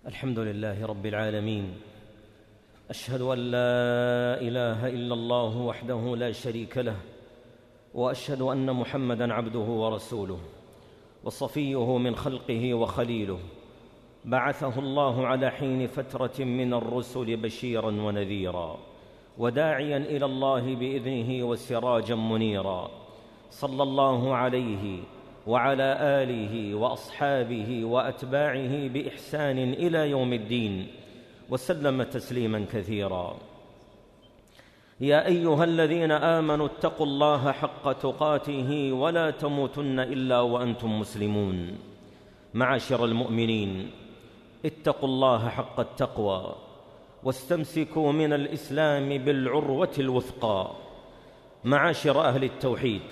الحمد لله رب العالمين. أشهد أن لا إله إلا الله وحده لا شريك له، وأشهد أن محمدًا عبده ورسوله وصفيه من خلقه وخليله، بعثه الله على حين فترة من الرسل بشيرًا ونذيرًا وداعيًا إلى الله بإذنه وسراجًا منيرًا، صلى الله عليه وعلى آله وأصحابه وأتباعه بإحسان إلى يوم الدين، وسلم تسليماً كثيراً. يا أيها الذين آمنوا اتقوا الله حق تقاته ولا تموتن إلا وأنتم مسلمون. معاشر المؤمنين، اتقوا الله حق التقوى واستمسكوا من الإسلام بالعروة الوثقى. معاشر أهل التوحيد،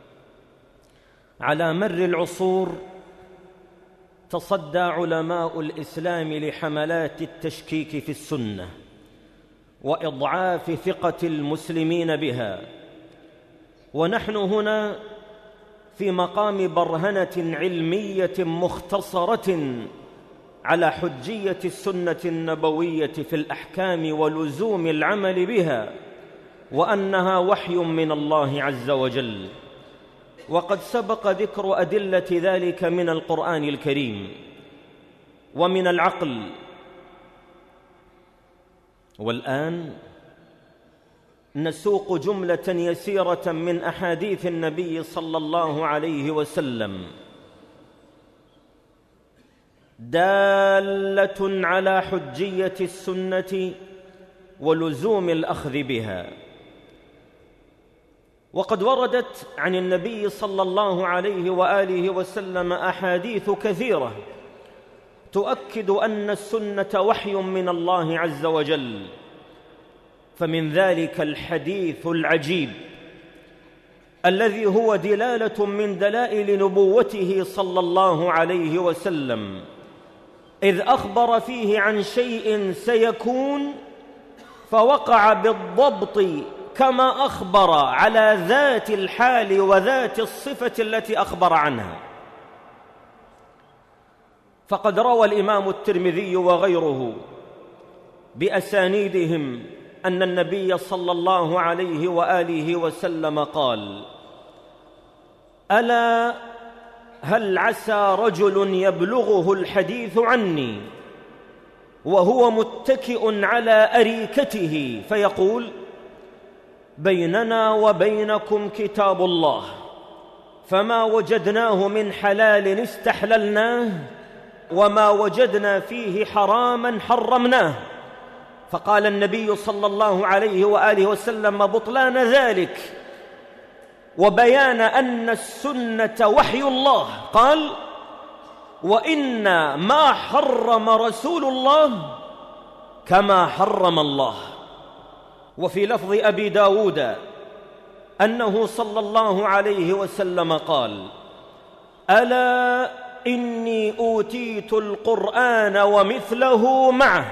على مر العصور تصدى علماء الإسلام لحملات التشكيك في السنة وإضعاف ثقة المسلمين بها، ونحن هنا في مقام برهنة علمية مختصرة على حجية السنة النبوية في الأحكام ولزوم العمل بها، وأنها وحي من الله عز وجل، وقد سبق ذكر أدلة ذلك من القرآن الكريم ومن العقل. والآن نسوق جملة يسيرة من أحاديث النبي صلى الله عليه وسلم دالة على حجية السنة ولزوم الأخذ بها. وقد وردت عن النبي صلى الله عليه وآله وسلم أحاديث كثيرة تؤكد أن السنة وحي من الله عز وجل، فمن ذلك الحديث العجيب الذي هو دلالة من دلائل نبوته صلى الله عليه وسلم، إذ أخبر فيه عن شيء سيكون فوقع بالضبط كما أخبر على ذات الحال وذات الصفة التي أخبر عنها. فقد روى الإمام الترمذي وغيره بأسانيدهم أن النبي صلى الله عليه وآله وسلم قال: ألا هل عسى رجل يبلغه الحديث عني وهو متكئ على أريكته فيقول: بيننا وبينكم كتاب الله، فما وجدناه من حلال استحللناه وما وجدنا فيه حراما حرمناه. فقال النبي صلى الله عليه وآله وسلم بطلان ذلك وبيان أن السنة وحي الله، قال: وإن ما حرم رسول الله كما حرم الله. وفي لفظ أبي داود أنه صلى الله عليه وسلم قال: ألا إني أوتيت القرآن ومثله معه.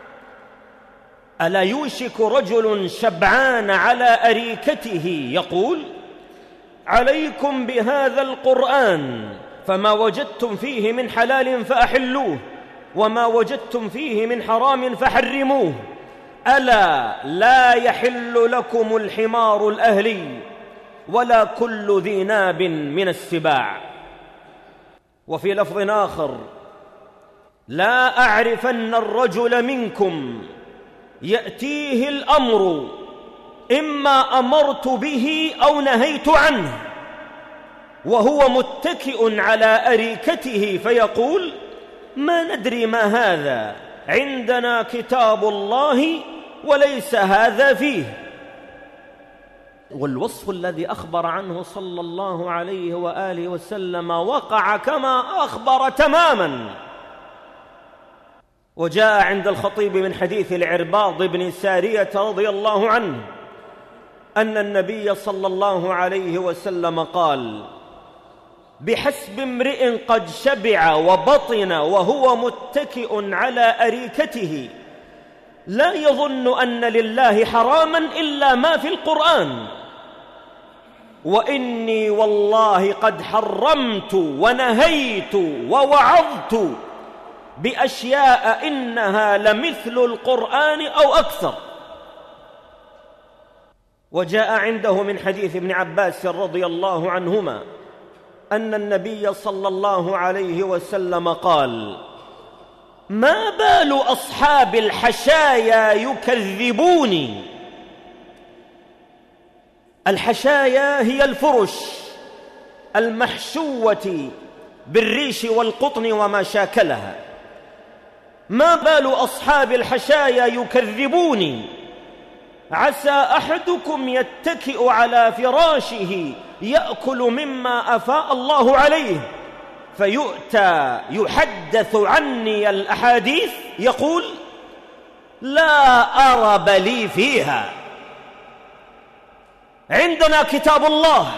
ألا يوشك رجل شبعان على أريكته يقول: عليكم بهذا القرآن، فما وجدتم فيه من حلال فأحلوه وما وجدتم فيه من حرام فحرموه. ألا لا يحل لكم الحمار الأهلي ولا كل ذي ناب من السباع. وفي لفظ آخر: لا أعرفن الرجل منكم يأتيه الأمر إما أمرت به أو نهيت عنه وهو متكئ على أريكته فيقول: ما ندري ما هذا، عندنا كتاب الله وليس هذا فيه. والوصف الذي أخبر عنه صلى الله عليه وآله وسلم وقع كما أخبر تماماً. وجاء عند الخطيب من حديث العرباض بن سارية رضي الله عنه أن النبي صلى الله عليه وسلم قال: بحسب امرئ قد شبع وبطن وهو متكئ على أريكته لا يظن أن لله حراما إلا ما في القرآن، وإني والله قد حرمت ونهيت ووعظت بأشياء إنها لمثل القرآن أو أكثر. وجاء عنده من حديث ابن عباس رضي الله عنهما أن النبي صلى الله عليه وسلم قال: ما بال أصحاب الحشايا يكذبوني. الحشايا هي الفرش المحشوة بالريش والقطن وما شاكلها. ما بال أصحاب الحشايا يكذبوني، عسى أحدكم يتكئ على فراشه يأكل مما أفاء الله عليه، فيؤتى يحدث عني الأحاديث يقول: لا أرب لي فيها. عندنا كتاب الله،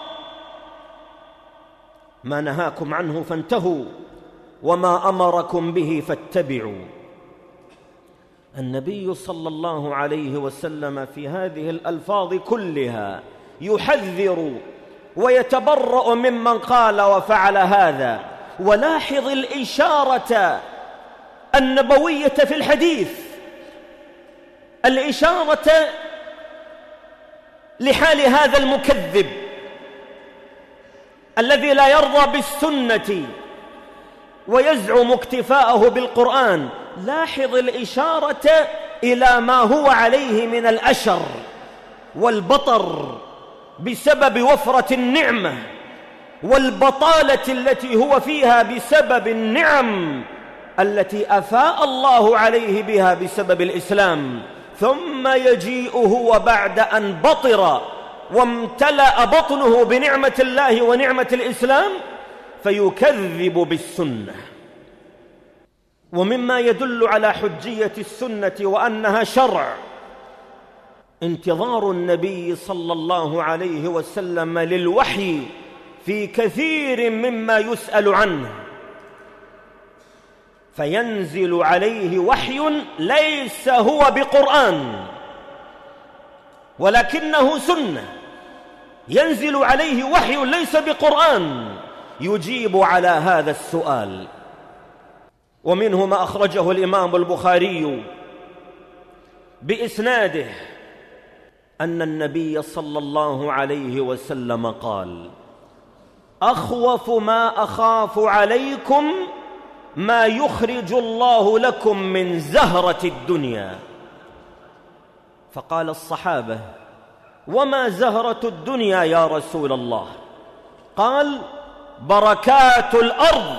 ما نهاكم عنه فانتهوا وما أمركم به فاتبعوا. النبي صلى الله عليه وسلم في هذه الألفاظ كلها يحذر ويتبرأ ممن قال وفعل هذا. ولاحظ الإشارة النبوية في الحديث، الإشارة لحال هذا المكذب الذي لا يرضى بالسنة ويزعم اكتفاءه بالقرآن. لاحظ الإشارة إلى ما هو عليه من الأشر والبطر بسبب وفرة النعمة، والبطالة التي هو فيها بسبب النعم التي أفاء الله عليه بها بسبب الإسلام. ثم يجيء هو بعد أن بطر وامتلأ بطنه بنعمة الله ونعمة الإسلام فيكذب بالسنة. ومما يدل على حجية السنة وأنها شرع انتظار النبي صلى الله عليه وسلم للوحي في كثير مما يسأل عنه، فينزل عليه وحي ليس هو بقرآن ولكنه سنة. ينزل عليه وحي ليس بقرآن يجيب على هذا السؤال. ومنه ما أخرجه الإمام البخاري بإسناده أن النبي صلى الله عليه وسلم قال: أخوف ما أخاف عليكم ما يخرج الله لكم من زهرة الدنيا. فقال الصحابة: وما زهرة الدنيا يا رسول الله؟ قال: بركات الأرض.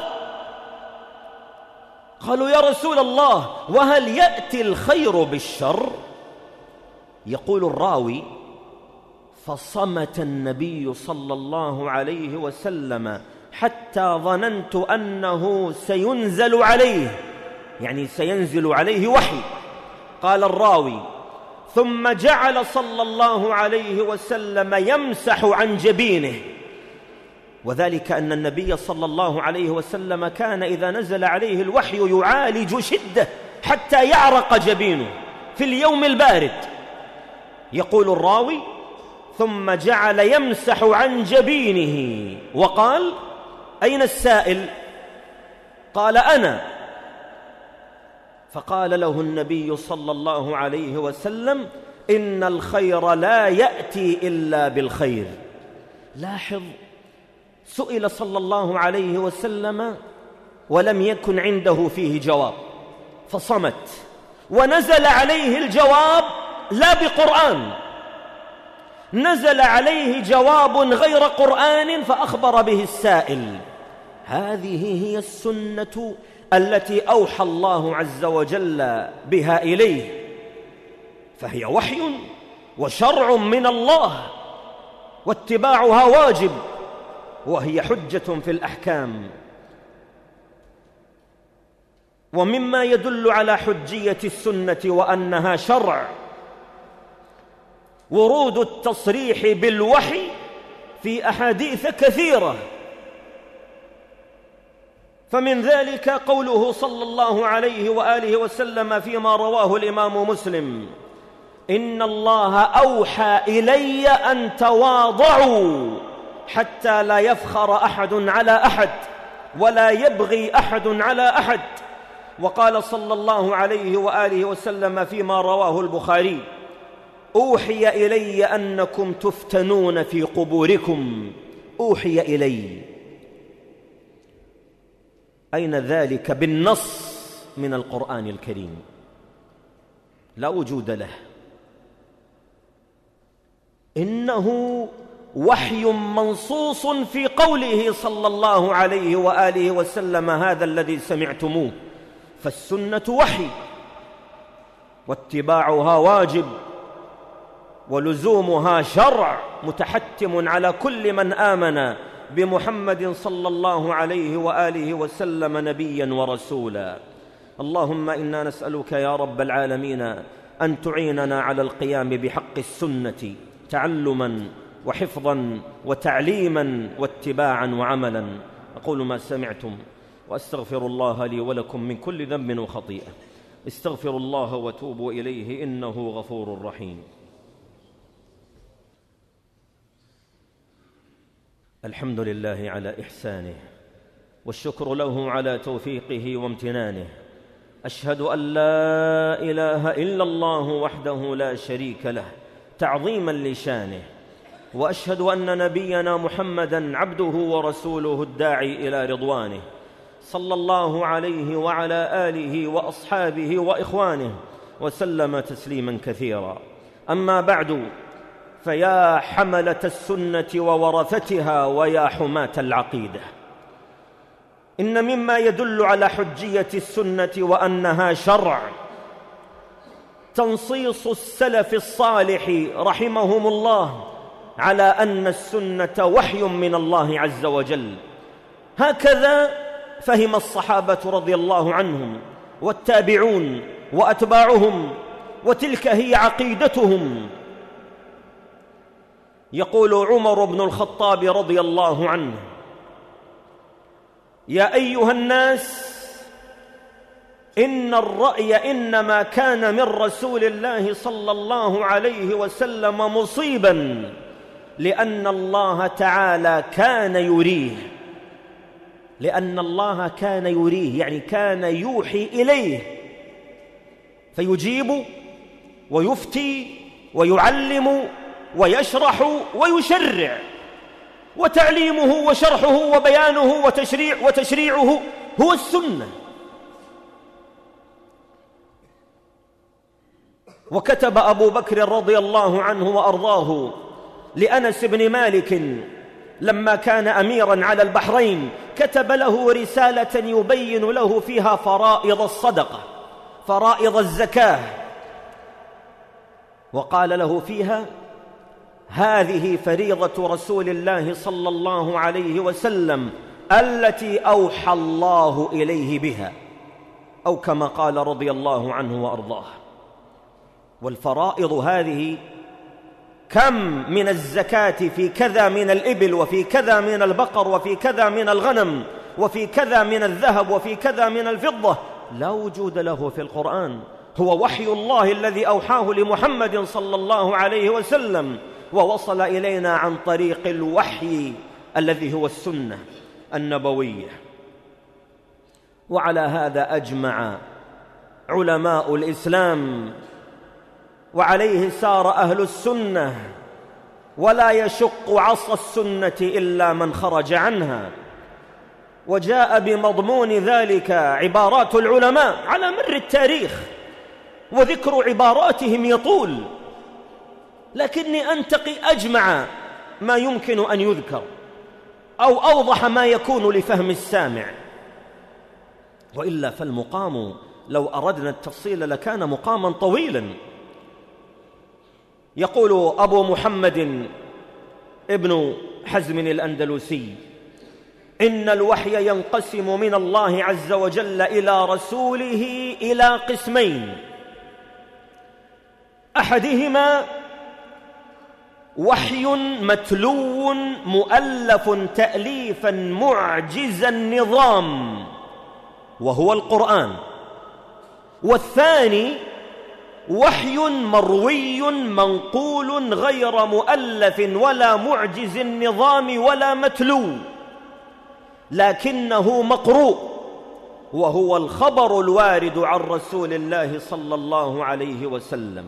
قالوا: يا رسول الله، وهل يأتي الخير بالشر؟ يقول الراوي: فصمت النبي صلى الله عليه وسلم حتى ظننت أنه سينزل عليه، يعني سينزل عليه وحي. قال الراوي: ثم جعل صلى الله عليه وسلم يمسح عن جبينه. وذلك أن النبي صلى الله عليه وسلم كان إذا نزل عليه الوحي يعالج شدة حتى يعرق جبينه في اليوم البارد. يقول الراوي: ثم جعل يمسح عن جبينه وقال: أين السائل؟ قال: أنا. فقال له النبي صلى الله عليه وسلم: إن الخير لا يأتي إلا بالخير. لاحظ، سئل صلى الله عليه وسلم ولم يكن عنده فيه جواب فصمت، ونزل عليه الجواب لا بقرآن، نزل عليه جواب غير قرآن فأخبر به السائل. هذه هي السنة التي أوحى الله عز وجل بها إليه، فهي وحي وشرع من الله، واتباعها واجب، وهي حجة في الأحكام. ومما يدل على حجية السنة وأنها شرع ورود التصريح بالوحي في أحاديث كثيرة، فمن ذلك قوله صلى الله عليه وآله وسلم فيما رواه الإمام مسلم: إن الله أوحى إلي أن تواضعوا حتى لا يفخر أحد على أحد ولا يبغي أحد على أحد، وقال صلى الله عليه وآله وسلم فيما رواه البخاري: أوحي إلي أنكم تفتنون في قبوركم. أوحي إلي، أين ذلك بالنص من القرآن الكريم؟ لا وجود له. إنه وحي منصوص في قوله صلى الله عليه وآله وسلم: هذا الذي سمعتموه. فالسنة وحي، واتباعها واجب، ولزومها شرع متحتم على كل من آمن بمحمد صلى الله عليه وآله وسلم نبيا ورسولا. اللهم إنا نسألك يا رب العالمين أن تعيننا على القيام بحق السنة تعلما وحفظا وتعليما واتباعا وعملا. أقول ما سمعتم وأستغفر الله لي ولكم من كل ذنب وخطيئة. استغفروا الله وتوبوا إليه إنه غفور رحيم. الحمد لله على إحسانه، والشكر له على توفيقه وامتنانه. أشهد أن لا إله إلا الله وحده لا شريك له تعظيما لشانه، وأشهد أن نبينا محمدًا عبده ورسوله الداعي إلى رضوانه، صلى الله عليه وعلى آله وأصحابه وإخوانه وسلم تسليما كثيرا. أما بعد، فيا حملة السنة وورثتها ويا حماة العقيدة، إن مما يدل على حجية السنة وأنها شرع تنصيص السلف الصالح رحمهم الله على أن السنة وحي من الله عز وجل. هكذا فهم الصحابة رضي الله عنهم والتابعون وأتباعهم، وتلك هي عقيدتهم. يقول عمر بن الخطاب رضي الله عنه: يا أيها الناس، إن الرأي إنما كان من رسول الله صلى الله عليه وسلم مصيبا، لأن الله تعالى كان يريه. لأن الله كان يريه يعني كان يوحي إليه، فيجيب ويفتي ويعلم ويشرح ويشرع، وتعليمه وشرحه وبيانه وتشريعه هو السنة. وكتب أبو بكر رضي الله عنه وأرضاه لأنس بن مالك لما كان أميراً على البحرين، كتب له رسالة يبين له فيها فرائض الصدقة، فرائض الزكاة، وقال له فيها: هذه فريضة رسول الله صلى الله عليه وسلم التي أوحى الله إليه بها، أو كما قال رضي الله عنه وأرضاه. والفرائض هذه كم من الزكاة في كذا من الإبل، وفي كذا من البقر، وفي كذا من الغنم، وفي كذا من الذهب، وفي كذا من الفضة، لا وجود له في القرآن. هو وحي الله الذي أوحاه لمحمد صلى الله عليه وسلم، ووصل إلينا عن طريق الوحي الذي هو السنة النبوية. وعلى هذا أجمع علماء الإسلام، وعليه سار أهل السنة، ولا يشق عصا السنة إلا من خرج عنها. وجاء بمضمون ذلك عبارات العلماء على مر التاريخ، وذكر عباراتهم يطول، لكني أنتقي أجمع ما يمكن أن يذكر، أو أوضح ما يكون لفهم السامع، وإلا فالمقام لو أردنا التفصيل لكان مقاما طويلا. يقول أبو محمد ابن حزم الأندلسي: إن الوحي ينقسم من الله عز وجل إلى رسوله إلى قسمين: أحدهما وحي متلو مؤلف تأليفا معجز النظام وهو القرآن، والثاني وحي مروي منقول غير مؤلف ولا معجز النظام ولا متلو، لكنه مقروء وهو الخبر الوارد عن رسول الله صلى الله عليه وسلم.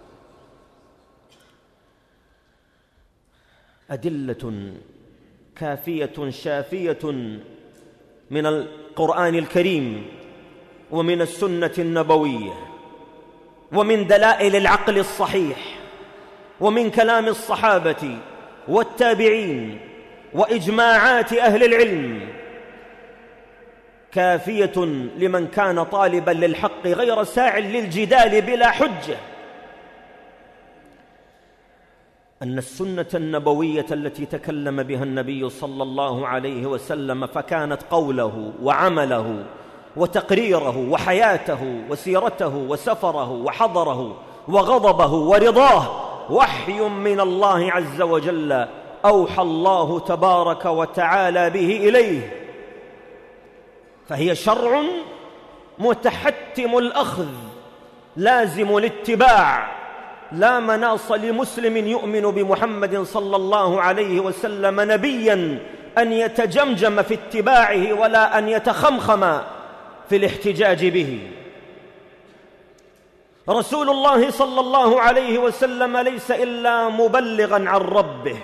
أدلة كافية شافية من القرآن الكريم ومن السنة النبوية ومن دلائل العقل الصحيح ومن كلام الصحابة والتابعين وإجماعات أهل العلم، كافية لمن كان طالبا للحق غير ساع للجدال بلا حجة، أن السنة النبوية التي تكلم بها النبي صلى الله عليه وسلم فكانت قوله وعمله وتقريره وحياته وسيرته وسفره وحضره وغضبه ورضاه وحي من الله عز وجل أوحى الله تبارك وتعالى به إليه، فهي شرع متحتم الأخذ لازم الاتباع، لا مناص لمسلم يؤمن بمحمد صلى الله عليه وسلم نبيا أن يتجمجم في اتباعه ولا أن يتخمخم في الاحتجاج به. رسول الله صلى الله عليه وسلم ليس إلا مبلغا عن ربه،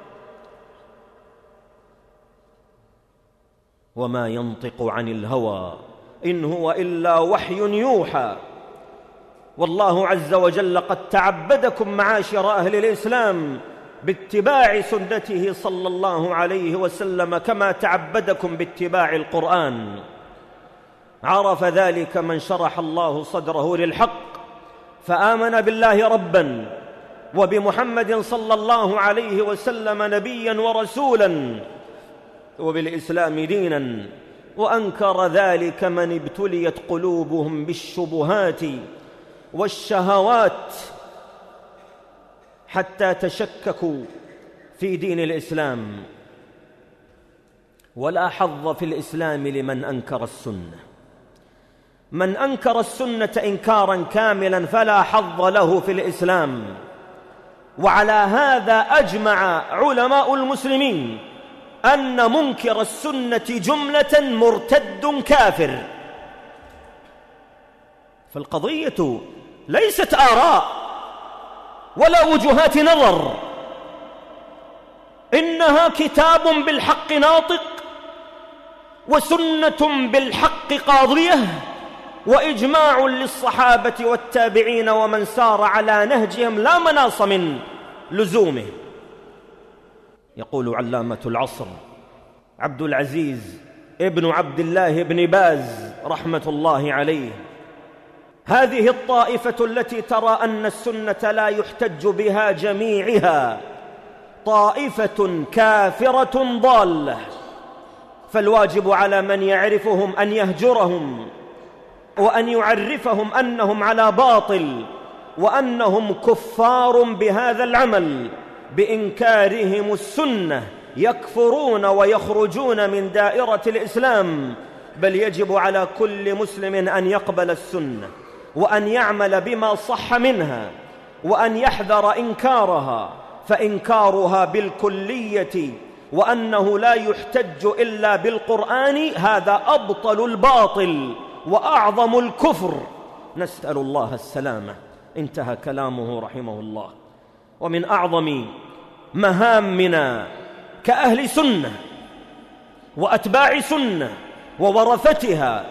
وما ينطق عن الهوى إن هو إلا وحي يوحى. والله عز وجل قد تعبدكم معاشر أهل الإسلام باتباع سنته صلى الله عليه وسلم كما تعبدكم باتباع القرآن. عرف ذلك من شرح الله صدره للحق فآمن بالله ربا وبمحمد صلى الله عليه وسلم نبيا ورسولا وبالإسلام دينا، وأنكر ذلك من ابتليت قلوبهم بالشبهات والشهوات حتى تشككوا في دين الإسلام. ولا حظ في الإسلام لمن أنكر السنة، من أنكر السنة إنكارا كاملا فلا حظ له في الإسلام. وعلى هذا أجمع علماء المسلمين أن منكر السنة جملة مرتد كافر. فالقضية ليست آراء ولا وجهات نظر، إنها كتاب بالحق ناطق وسنة بالحق قاضية وإجماع للصحابة والتابعين ومن سار على نهجهم لا مناص من لزومه. يقول علامة العصر عبد العزيز ابن عبد الله بن باز رحمة الله عليه: هذه الطائفة التي ترى أن السنة لا يحتج بها جميعها طائفة كافرة ضالة، فالواجب على من يعرفهم أن يهجرهم وأن يعرفهم أنهم على باطل وأنهم كفار بهذا العمل، بإنكارهم السنة يكفرون ويخرجون من دائرة الإسلام. بل يجب على كل مسلم أن يقبل السنة وأن يعمل بما صح منها وأن يحذر إنكارها، فإنكارها بالكلية وأنه لا يحتج إلا بالقرآن هذا أبطل الباطل وأعظم الكفر، نسأل الله السلامة. انتهى كلامه رحمه الله. ومن أعظم مهامنا كأهل سنة وأتباع سنة وورثتها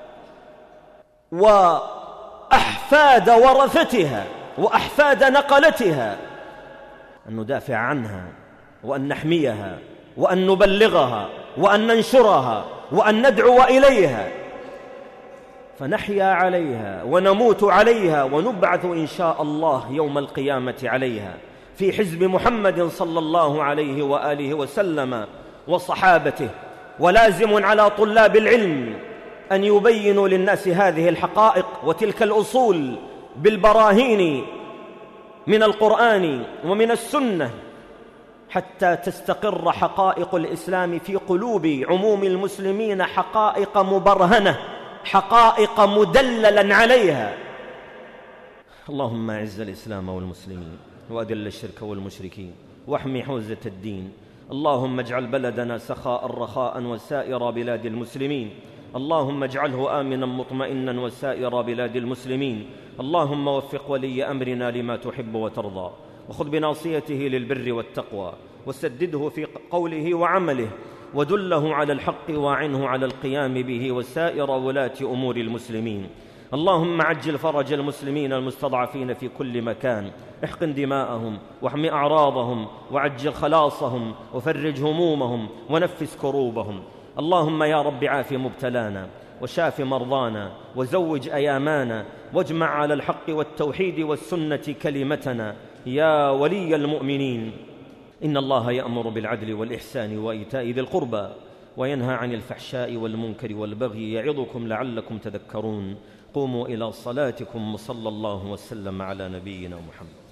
وأحفاد ورثتها وأحفاد نقلتها أن ندافع عنها وأن نحميها وأن نبلغها وأن ننشرها وأن ندعو إليها، فنحيا عليها ونموت عليها ونبعث إن شاء الله يوم القيامة عليها في حزب محمد صلى الله عليه وآله وسلم وصحابته. ولازم على طلاب العلم أن يبينوا للناس هذه الحقائق وتلك الأصول بالبراهين من القرآن ومن السنة حتى تستقر حقائق الإسلام في قلوب عموم المسلمين حقائق مبرهنة، حقائق مدللا عليها. اللهم أعز الإسلام والمسلمين وأذل الشرك والمشركين واحمي حوزة الدين. اللهم اجعل بلدنا سخاء رخاء وسائر بلاد المسلمين. اللهم اجعله آمنا مطمئنا وسائر بلاد المسلمين. اللهم وفق ولي أمرنا لما تحب وترضى، وخذ بناصيته للبر والتقوى، وسدده في قوله وعمله، ودله على الحق واعنه على القيام به وسائر ولاة أمور المسلمين. اللهم عجل فرج المسلمين المستضعفين في كل مكان، احقن دماءهم واحم أعراضهم وعجل خلاصهم وفرج همومهم ونفس كروبهم. اللهم يا رب عاف مبتلانا وشاف مرضانا وزوج أيامانا، واجمع على الحق والتوحيد والسنة كلمتنا يا ولي المؤمنين. إن الله يأمر بالعدل والإحسان وإيتاء ذي القربى وينهى عن الفحشاء والمنكر والبغي يعظكم لعلكم تذكرون. قوموا إلى صلاتكم، وصلى الله وسلم على نبينا محمد.